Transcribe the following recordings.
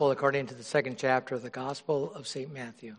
According to the second chapter of the Gospel of St. Matthew.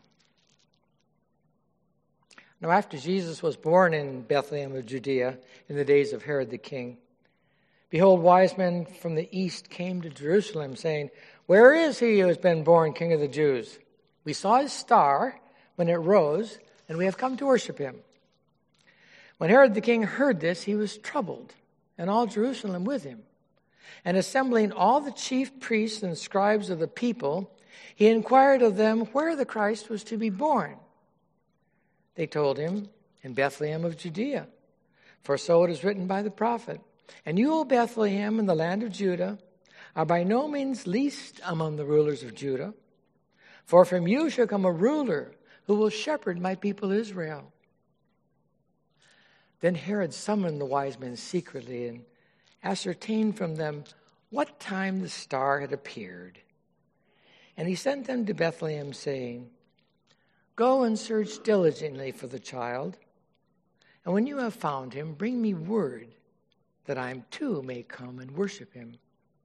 Now after Jesus was born in Bethlehem of Judea in the days of Herod the king, behold, wise men from the east came to Jerusalem, saying, "Where is he who has been born King of the Jews? We saw his star when it rose, and we have come to worship him." When Herod the king heard this, he was troubled, and all Jerusalem with him. And assembling all the chief priests and scribes of the people, he inquired of them where the Christ was to be born. They told him, "In Bethlehem of Judea, for so it is written by the prophet, 'And you, O Bethlehem, in the land of Judah, are by no means least among the rulers of Judah. For from you shall come a ruler who will shepherd my people Israel.'" Then Herod summoned the wise men secretly and ascertained from them what time the star had appeared. And he sent them to Bethlehem, saying, "Go and search diligently for the child, and when you have found him, bring me word, that I too may come and worship him."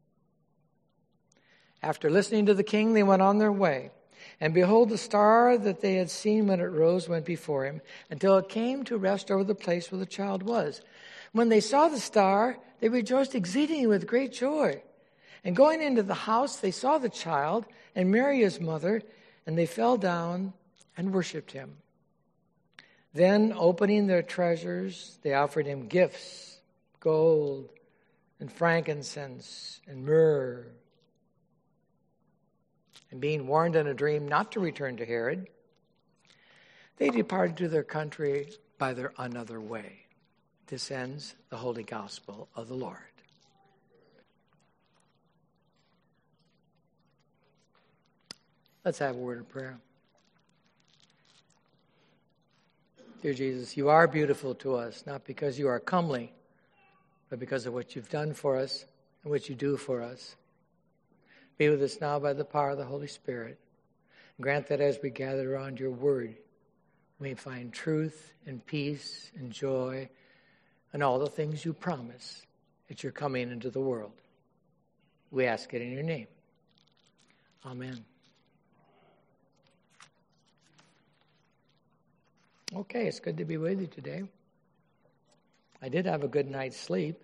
After listening to the king, they went on their way. And behold, the star that they had seen when it rose went before him, until it came to rest over the place where the child was. When they saw the star, they rejoiced exceedingly with great joy. And going into the house, they saw the child and Mary his mother, and they fell down and worshipped him. Then, opening their treasures, they offered him gifts, gold and frankincense and myrrh. And being warned in a dream not to return to Herod, they departed to their country by their another way. This ends the Holy Gospel of the Lord. Let's have a word of prayer. Dear Jesus, you are beautiful to us, not because you are comely, but because of what you've done for us and what you do for us. Be with us now by the power of the Holy Spirit. Grant that as we gather around your word, we may find truth and peace and joy and all the things you promise that you're coming into the world. We ask it in your name. Amen. Okay, it's good to be with you today. I did have a good night's sleep.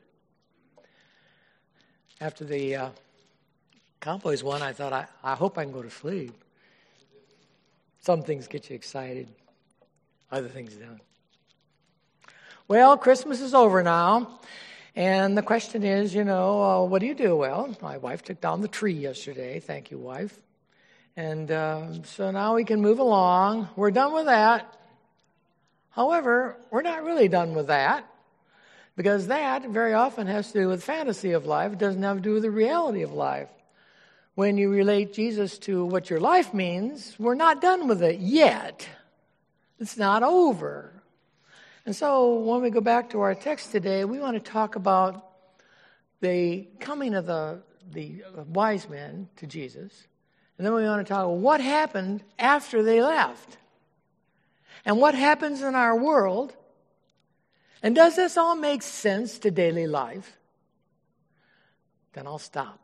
After the Cowboys won, I thought, I hope I can go to sleep. Some things get you excited. Other things don't. Well, Christmas is over now. And the question is, what do you do? Well, my wife took down the tree yesterday. Thank you, wife. And so now we can move along. We're done with that. However, we're not really done with that. Because that very often has to do with fantasy of life. It doesn't have to do with the reality of life. When you relate Jesus to what your life means, we're not done with it yet. It's not over. And so when we go back to our text today, we want to talk about the coming of the wise men to Jesus. And then we want to talk about what happened after they left. And what happens in our world. And does this all make sense to daily life? Then I'll stop.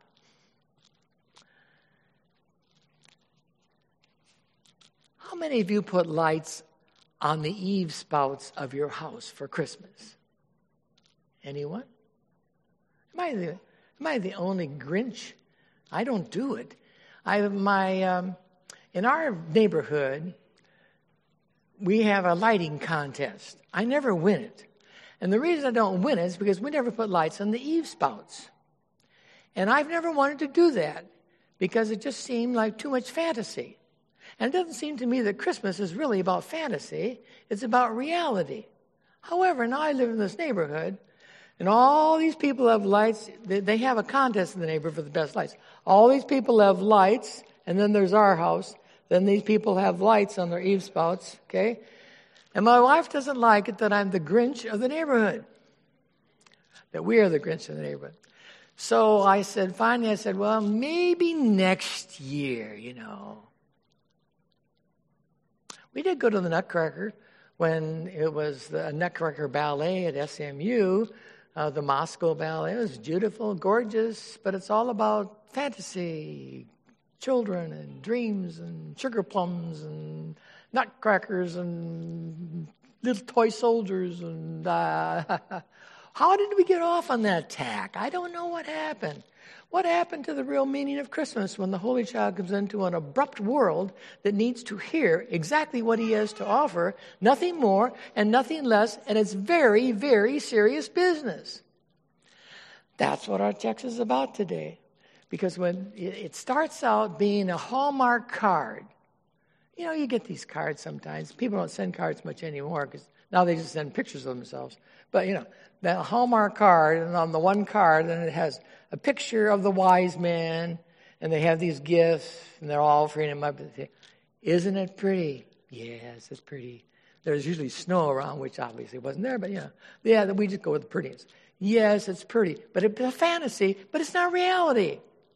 How many of you put lights on the eave spouts of your house for Christmas? Anyone? Am I the only Grinch? I don't do it. In our neighborhood, we have a lighting contest. I never win it. And the reason I don't win it is because we never put lights on the eave spouts. And I've never wanted to do that because it just seemed like too much fantasy. And it doesn't seem to me that Christmas is really about fantasy. It's about reality. However, now I live in this neighborhood, and all these people have lights. They have a contest in the neighborhood for the best lights. All these people have lights, and then there's our house. Then these people have lights on their eave spouts, okay? And my wife doesn't like it that I'm the Grinch of the neighborhood. That we are the Grinch of the neighborhood. So finally I said, well, maybe next year, We did go to the Nutcracker when it was the Nutcracker Ballet at SMU, the Moscow Ballet. It was beautiful, gorgeous, but it's all about fantasy, children and dreams and sugar plums and nutcrackers and little toy soldiers. And how did we get off on that tack? I don't know what happened. What happened to the real meaning of Christmas when the Holy Child comes into an abrupt world that needs to hear exactly what he has to offer, nothing more and nothing less, and it's very, very serious business. That's what our text is about today. Because when it starts out being a Hallmark card, you know, you get these cards sometimes. People don't send cards much anymore because now they just send pictures of themselves. But, you know, that Hallmark card, and on the one card, then it has a picture of the wise men, and they have these gifts, and they're all offering them up. Isn't it pretty? Yes, it's pretty. There's usually snow around, which obviously wasn't there, but yeah, we just go with the prettiness. Yes, it's pretty, but it's a fantasy, but it's not reality.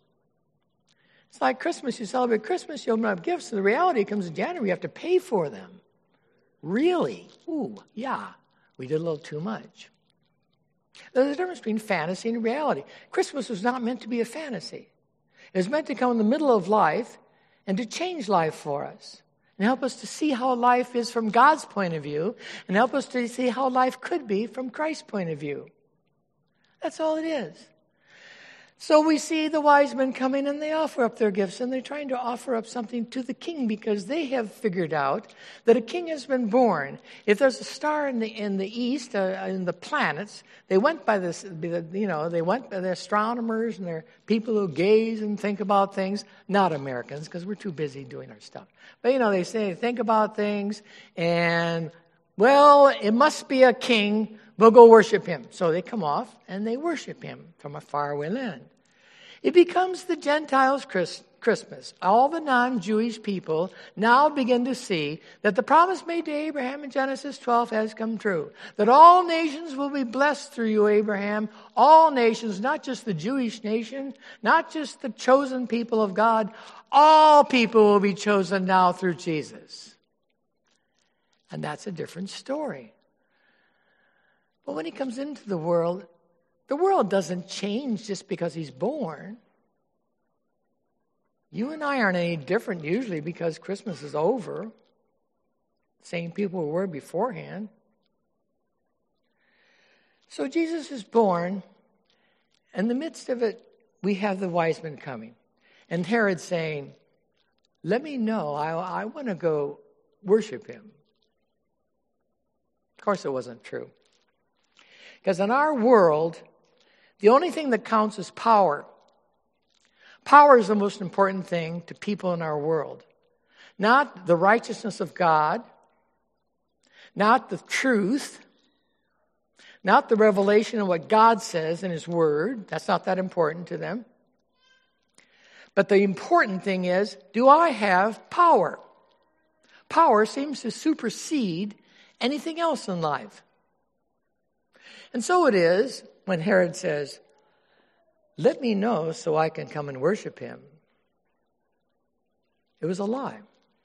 It's like Christmas. You celebrate Christmas, you open up gifts, and the reality comes in January. You have to pay for them. Really? Ooh, yeah. We did a little too much. There's a difference between fantasy and reality. Christmas was not meant to be a fantasy. It was meant to come in the middle of life and to change life for us and help us to see how life is from God's point of view and help us to see how life could be from Christ's point of view. That's all it is. So we see the wise men coming and they offer up their gifts, and they're trying to offer up something to the king because they have figured out that a king has been born. If there's a star in the east, in the planets, they went by this, they went by the astronomers and they're people who gaze and think about things, not Americans because we're too busy doing our stuff. But, they say, think about things and, well, it must be a king. We'll go worship him. So they come off and they worship him from a faraway land. It becomes the Gentiles' Christmas. All the non-Jewish people now begin to see that the promise made to Abraham in Genesis 12 has come true. That all nations will be blessed through you, Abraham. All nations, not just the Jewish nation, not just the chosen people of God. All people will be chosen now through Jesus. And that's a different story. But when he comes into the world doesn't change just because he's born. You and I aren't any different usually because Christmas is over. Same people were beforehand. So Jesus is born. In the midst of it, we have the wise men coming. And Herod saying, let me know. I want to go worship him. Of course, it wasn't true. Because in our world, the only thing that counts is power. Power is the most important thing to people in our world. Not the righteousness of God, not the truth, not the revelation of what God says in his word. That's not that important to them. But the important thing is, do I have power? Power seems to supersede anything else in life. And so it is when Herod says, let me know so I can come and worship him. It was a lie.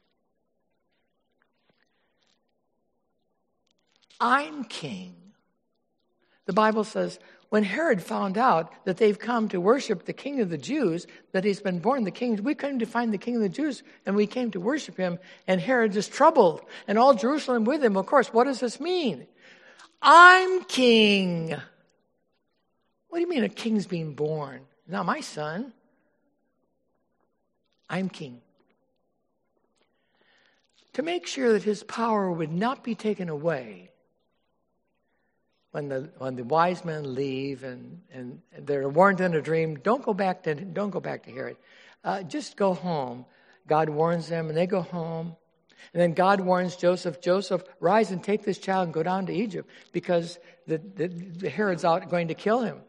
I'm king. The Bible says, when Herod found out that they've come to worship the King of the Jews, that he's been born the king, we came to find the King of the Jews, and we came to worship him, and Herod is troubled, and all Jerusalem with him. Of course, what does this mean? I'm king. What do you mean a king's being born? Not my son. I'm king. To make sure that his power would not be taken away when the wise men leave and they're warned in a dream, don't go back to Herod. Just go home. God warns them and they go home. And then God warns Joseph, rise and take this child and go down to Egypt because the Herod's out going to kill him.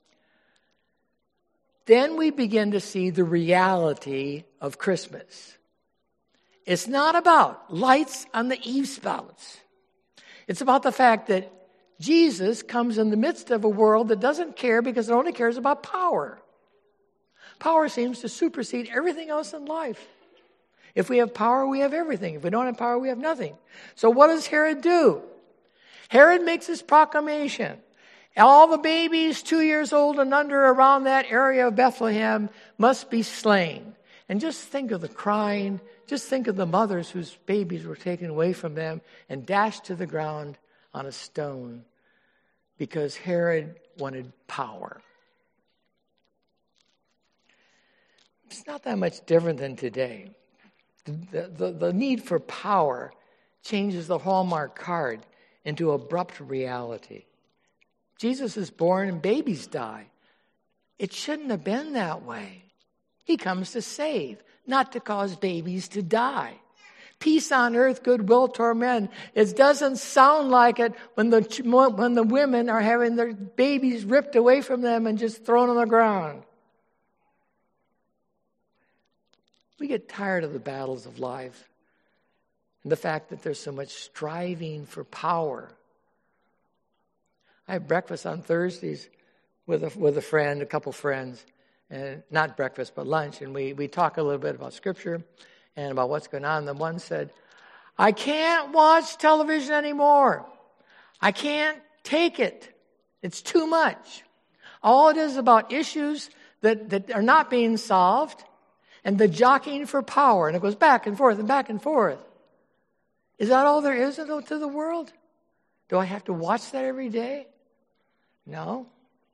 Then we begin to see the reality of Christmas. It's not about lights on the eavespouts. It's about the fact that Jesus comes in the midst of a world that doesn't care because it only cares about power. Power seems to supersede everything else in life. If we have power, we have everything. If we don't have power, we have nothing. So what does Herod do? Herod makes his proclamation. All the babies 2 years old and under around that area of Bethlehem must be slain. And just think of the crying. Just think of the mothers whose babies were taken away from them and dashed to the ground on a stone because Herod wanted power. It's not that much different than today. The need for power changes the Hallmark card into abrupt reality. Jesus is born and babies die. It shouldn't have been that way. He comes to save, not to cause babies to die. Peace on earth, goodwill toward men. It doesn't sound like it when the women are having their babies ripped away from them and just thrown on the ground. We get tired of the battles of life and the fact that there's so much striving for power. I have breakfast on Thursdays with a friend, a couple friends, and not breakfast but lunch, and we talk a little bit about Scripture and about what's going on. The one said, "I can't watch television anymore. I can't take it. It's too much. All it is about issues that are not being solved and the jockeying for power." And it goes back and forth and back and forth. Is that all there is to the world? Do I have to watch that every day? No.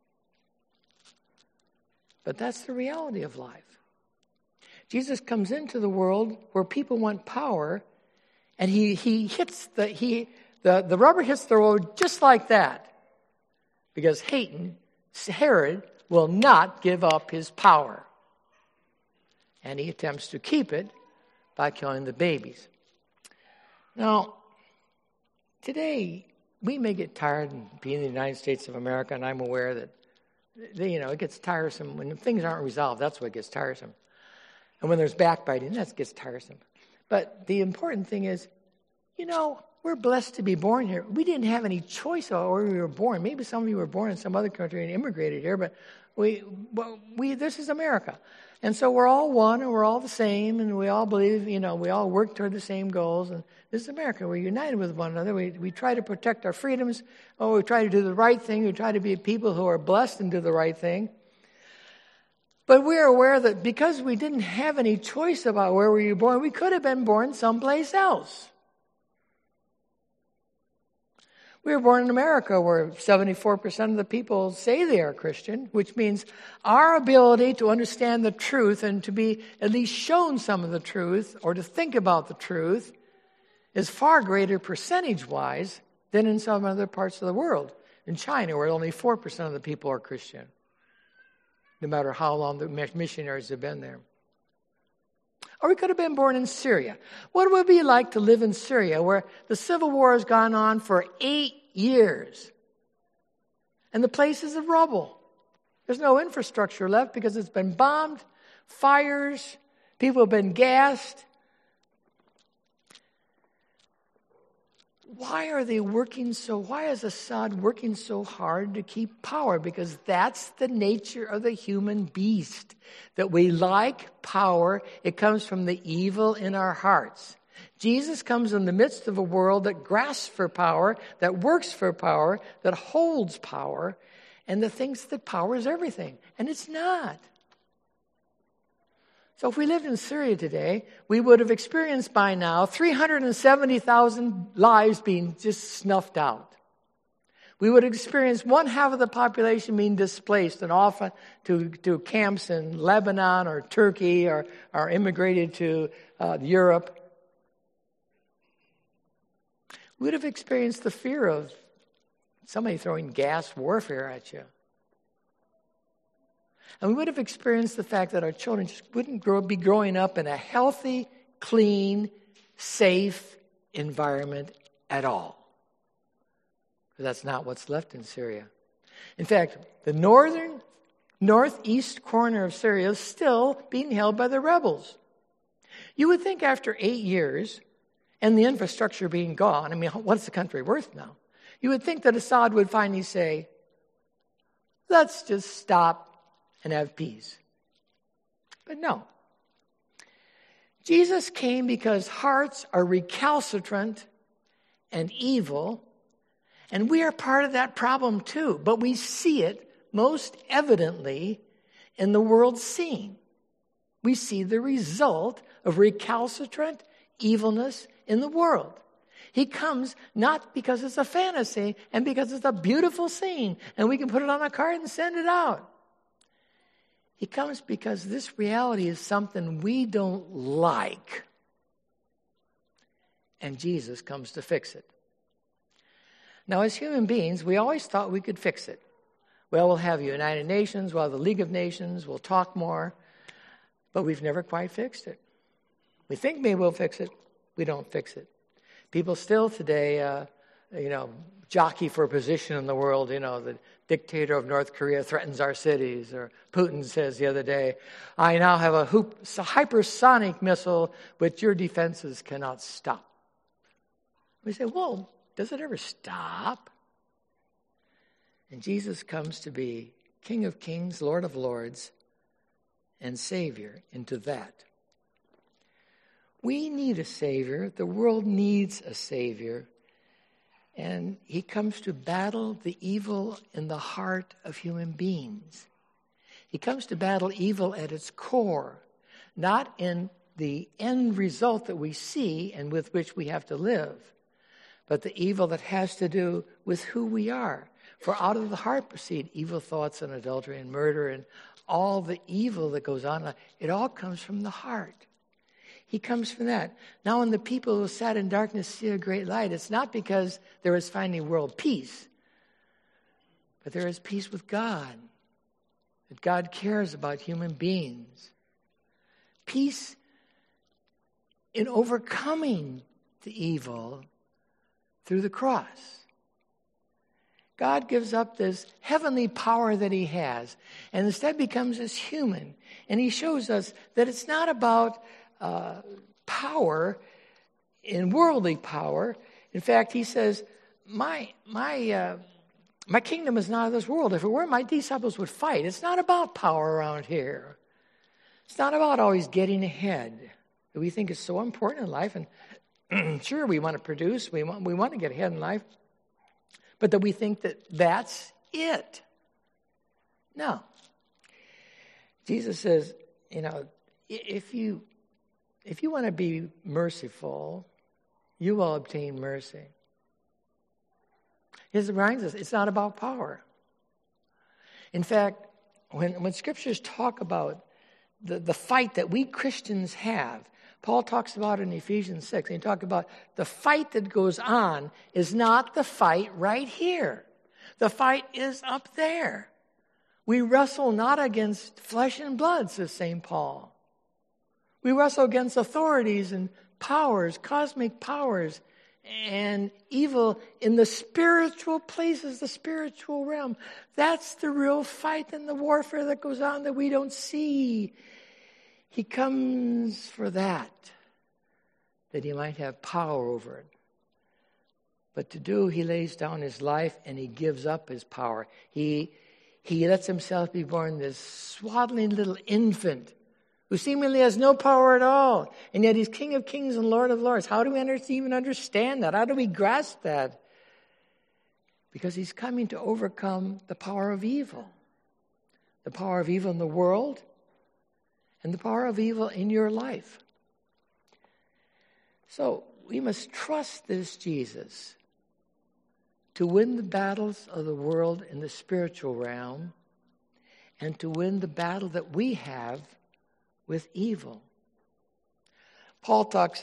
But that's the reality of life. Jesus comes into the world where people want power, and he hits the rubber hits the road just like that, because Herod will not give up his power, and he attempts to keep it by killing the babies. Now, today we may get tired of being in the United States of America, and I'm aware that it gets tiresome when things aren't resolved. That's what gets tiresome. And when there's backbiting, that gets tiresome. But the important thing is, we're blessed to be born here. We didn't have any choice about where we were born. Maybe some of you were born in some other country and immigrated here, but this is America. And so we're all one, and we're all the same, and we all believe, we all work toward the same goals. And this is America. We're united with one another. We try to protect our freedoms. We try to do the right thing. We try to be people who are blessed and do the right thing. But we're aware that because we didn't have any choice about where we were born, we could have been born someplace else. We were born in America, where 74% of the people say they are Christian, which means our ability to understand the truth and to be at least shown some of the truth or to think about the truth is far greater percentage-wise than in some other parts of the world. In China, where only 4% of the people are Christian, no matter how long the missionaries have been there. Or we could have been born in Syria. What would it be like to live in Syria, where the civil war has gone on for 8 years, and the place is a rubble? There's no infrastructure left because it's been bombed, fires, people have been gassed. Why is Assad working so hard to keep power? Because that's the nature of the human beast, that we like power. It comes from the evil in our hearts. Jesus comes in the midst of a world that grasps for power, that works for power, that holds power, and that thinks that power is everything. And it's not. So if we lived in Syria today, we would have experienced by now 370,000 lives being just snuffed out. We would have experienced 1/2 of the population being displaced and off to camps in Lebanon or Turkey or immigrated to Europe. We would have experienced the fear of somebody throwing gas warfare at you. And we would have experienced the fact that our children just wouldn't be growing up in a healthy, clean, safe environment at all. But that's not what's left in Syria. In fact, the northeast corner of Syria is still being held by the rebels. You would think after 8 years, and the infrastructure being gone, what's the country worth now? You would think that Assad would finally say, let's just stop and have peace. But no. Jesus came because hearts are recalcitrant and evil, and we are part of that problem too. But we see it most evidently in the world scene. We see the result of recalcitrant evilness in the world. He comes not because it's a fantasy and because it's a beautiful scene and we can put it on a card and send it out. He comes because this reality is something we don't like. And Jesus comes to fix it. Now, as human beings, we always thought we could fix it. Well, we'll have United Nations, we'll have the League of Nations, we'll talk more, but we've never quite fixed it. We think maybe we'll fix it. We don't fix it. People still today, jockey for a position in the world. The dictator of North Korea threatens our cities. Or Putin says the other day, I now have a hypersonic missile which your defenses cannot stop. We say, well, does it ever stop? And Jesus comes to be King of Kings, Lord of Lords, and Savior into that. We need a Savior. The world needs a Savior. And he comes to battle the evil in the heart of human beings. He comes to battle evil at its core, not in the end result that we see and with which we have to live, but the evil that has to do with who we are. For out of the heart proceed evil thoughts and adultery and murder and all the evil that goes on. It all comes from the heart. He comes from that. Now when the people who sat in darkness see a great light, it's not because there is finally world peace, but there is peace with God, that God cares about human beings. Peace in overcoming the evil through the cross. God gives up this heavenly power that he has and instead becomes as human. And he shows us that it's not about power in worldly power. In fact, he says, my kingdom is not of this world. If it were, my disciples would fight. It's not about power around here. It's not about always getting ahead. We think it's so important in life. And sure, we want to produce. We want to get ahead in life. But that we think that that's it. No. Jesus says, if you want to be merciful, you will obtain mercy. He reminds us, it's not about power. In fact, when scriptures talk about the fight that we Christians have, Paul talks about it in Ephesians 6. And he talks about the fight that goes on is not the fight right here. The fight is up there. We wrestle not against flesh and blood, says St. Paul. We wrestle against authorities and powers, cosmic powers, and evil in the spiritual places, the spiritual realm. That's the real fight and the warfare that goes on that we don't see. He comes for that he might have power over it. But to do, he lays down his life and he gives up his power. He lets himself be born this swaddling little infant who seemingly has no power at all. And yet he's King of Kings and Lord of Lords. How do we even understand that? How do we grasp that? Because he's coming to overcome the power of evil. The power of evil in the world and the power of evil in your life. So we must trust this Jesus to win the battles of the world in the spiritual realm and to win the battle that we have with evil. Paul talks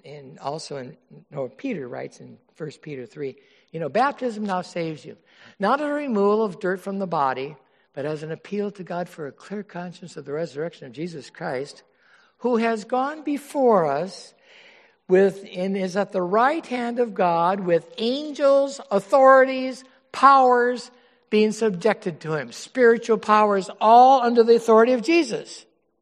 Peter writes in 1 Peter 3, baptism now saves you, not a removal of dirt from the body, but as an appeal to God for a clear conscience of the resurrection of Jesus Christ, who has gone before us and is at the right hand of God with angels, authorities, powers being subjected to him. Spiritual powers, all under the authority of Jesus.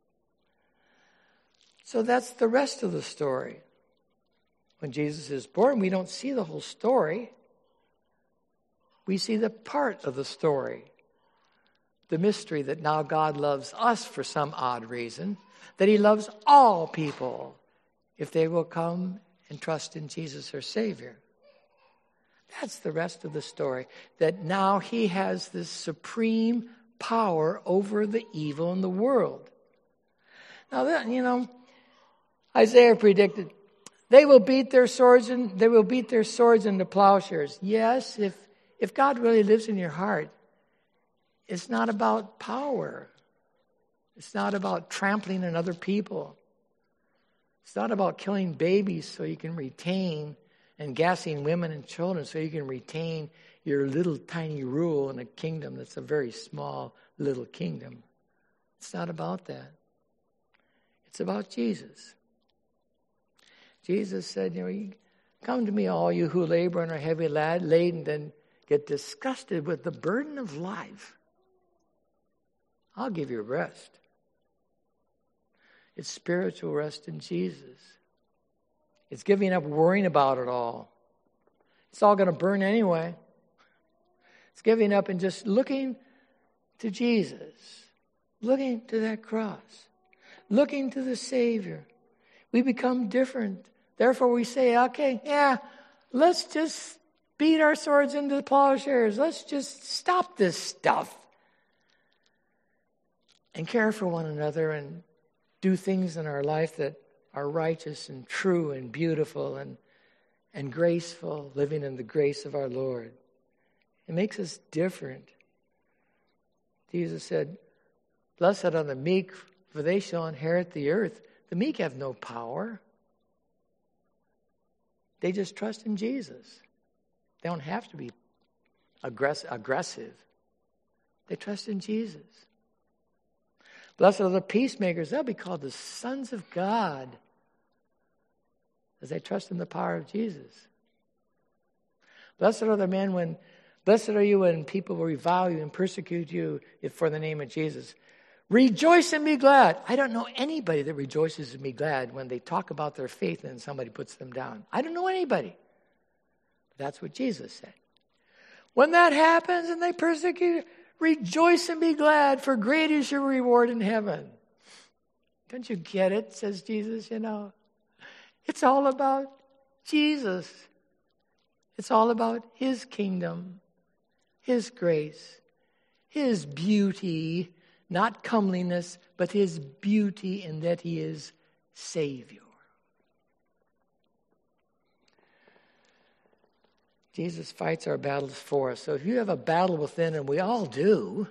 So that's the rest of the story. When Jesus is born, we don't see the whole story. We see the part of the story. The mystery that now God loves us for some odd reason, that he loves all people if they will come and trust in Jesus, their Savior. That's the rest of the story, that now he has this supreme power over the evil in the world. Now, Isaiah predicted, they will beat their swords into plowshares. Yes, if God really lives in your heart, it's not about power. It's not about trampling on other people. It's not about killing babies so you can retain and gassing women and children so you can retain your little tiny rule in a kingdom that's a very small little kingdom. It's not about that. It's about Jesus. Jesus said, come to me, all you who labor and are heavy laden and get disgusted with the burden of life. I'll give you rest. It's spiritual rest in Jesus. It's giving up worrying about it all. It's all going to burn anyway. It's giving up and just looking to Jesus. Looking to that cross. Looking to the Savior. We become different. Therefore we say, okay, let's just beat our swords into the plowshares. Let's just stop this stuff. And care for one another and do things in our life that are righteous and true and beautiful and graceful, living in the grace of our Lord. It makes us different. Jesus said, blessed are the meek, for they shall inherit the earth. The meek have no power. They just trust in Jesus. They don't have to be aggressive. They trust in Jesus. Blessed are the peacemakers. They'll be called the sons of God as they trust in the power of Jesus. Blessed are you when people will revile you and persecute you for the name of Jesus. Rejoice and be glad. I don't know anybody that rejoices and be glad when they talk about their faith and somebody puts them down. I don't know anybody. That's what Jesus said. When that happens and they persecute, rejoice and be glad, for great is your reward in heaven. Don't you get it, says Jesus, It's all about Jesus. It's all about His kingdom, His grace, His beauty, not comeliness, but His beauty in that He is Savior. Jesus fights our battles for us. So if you have a battle within, and we all do,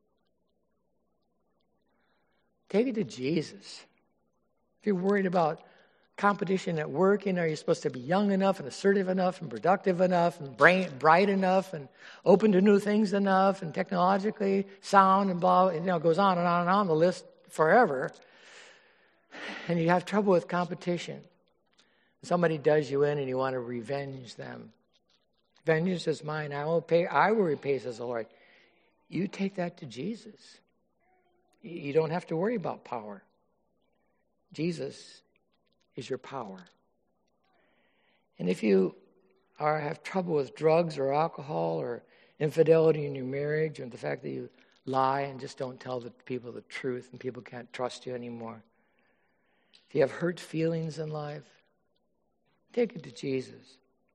take it to Jesus. If you're worried about competition at work, you're supposed to be young enough and assertive enough and productive enough and bright enough and open to new things enough and technologically sound and blah, it goes on and on and on the list forever. And you have trouble with competition. Somebody does you in and you want to revenge them. Vengeance is mine, I will repay, says the Lord. You take that to Jesus. You don't have to worry about power. Jesus is your power. And if you have trouble with drugs or alcohol or infidelity in your marriage, or the fact that you lie and just don't tell the people the truth and people can't trust you anymore, if you have hurt feelings in life, take it to Jesus.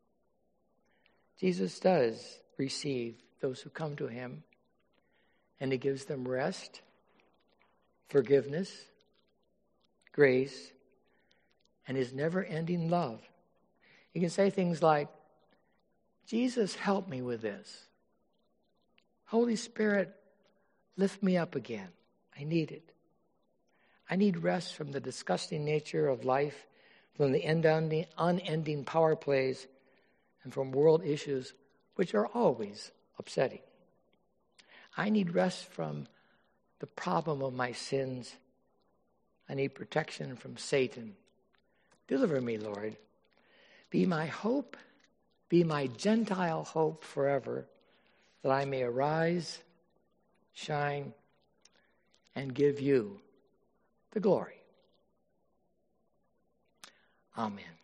Jesus does receive those who come to Him, and He gives them rest, forgiveness, grace, and His never-ending love. You can say things like, Jesus, help me with this. Holy Spirit, lift me up again. I need it. I need rest from the disgusting nature of life, from the unending power plays, and from world issues, which are always upsetting. I need rest from the problem of my sins. I need protection from Satan. Deliver me, Lord. Be my hope, be my Gentile hope forever, that I may arise, shine, and give you the glory. Amen.